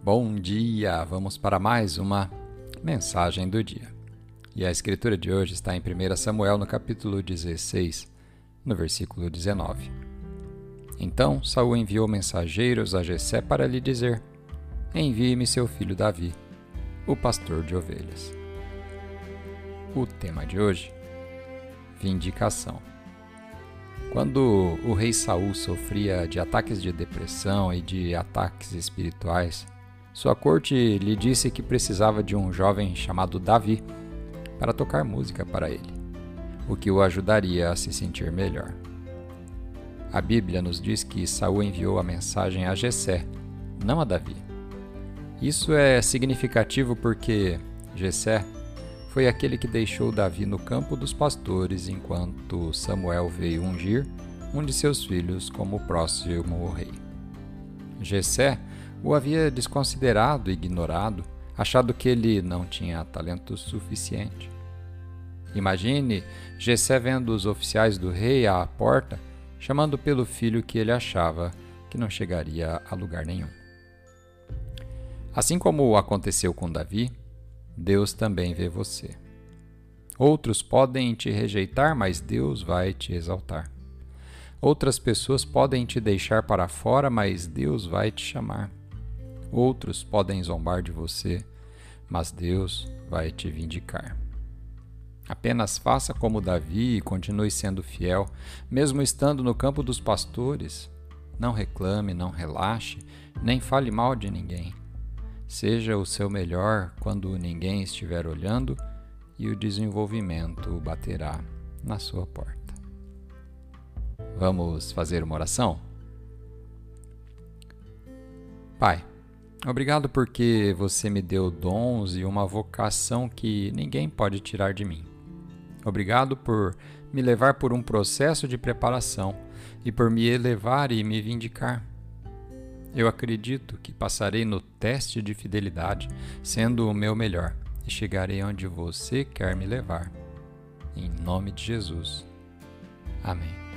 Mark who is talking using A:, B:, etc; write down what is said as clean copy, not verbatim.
A: Bom dia! Vamos para mais uma mensagem do dia. E a escritura de hoje está em 1 Samuel, no capítulo 16, no versículo 19. Então Saul enviou mensageiros a Jessé para lhe dizer: envie-me seu filho Davi, o pastor de ovelhas. O tema de hoje: vindicação. Quando o rei Saul sofria de ataques de depressão e de ataques espirituais, sua corte lhe disse que precisava de um jovem chamado Davi para tocar música para ele, o que o ajudaria a se sentir melhor. A Bíblia nos diz que Saul enviou a mensagem a Jessé, não a Davi. Isso é significativo porque Jessé foi aquele que deixou Davi no campo dos pastores enquanto Samuel veio ungir um de seus filhos como o próximo rei. Jessé o havia desconsiderado e ignorado, achado que ele não tinha talento suficiente. Imagine Jessé vendo os oficiais do rei à porta, chamando pelo filho que ele achava que não chegaria a lugar nenhum. Assim como aconteceu com Davi, Deus também vê você. Outros podem te rejeitar, mas Deus vai te exaltar. Outras pessoas podem te deixar para fora, mas Deus vai te chamar. Outros podem zombar de você, mas Deus vai te vindicar. Apenas faça como Davi e continue sendo fiel, mesmo estando no campo dos pastores. Não reclame, não relaxe, nem fale mal de ninguém. Seja o seu melhor quando ninguém estiver olhando e o desenvolvimento baterá na sua porta. Vamos fazer uma oração? Pai, obrigado porque você me deu dons e uma vocação que ninguém pode tirar de mim. Obrigado por me levar por um processo de preparação e por me elevar e me vindicar. Eu acredito que passarei no teste de fidelidade, sendo o meu melhor, e chegarei onde você quer me levar. Em nome de Jesus. Amém.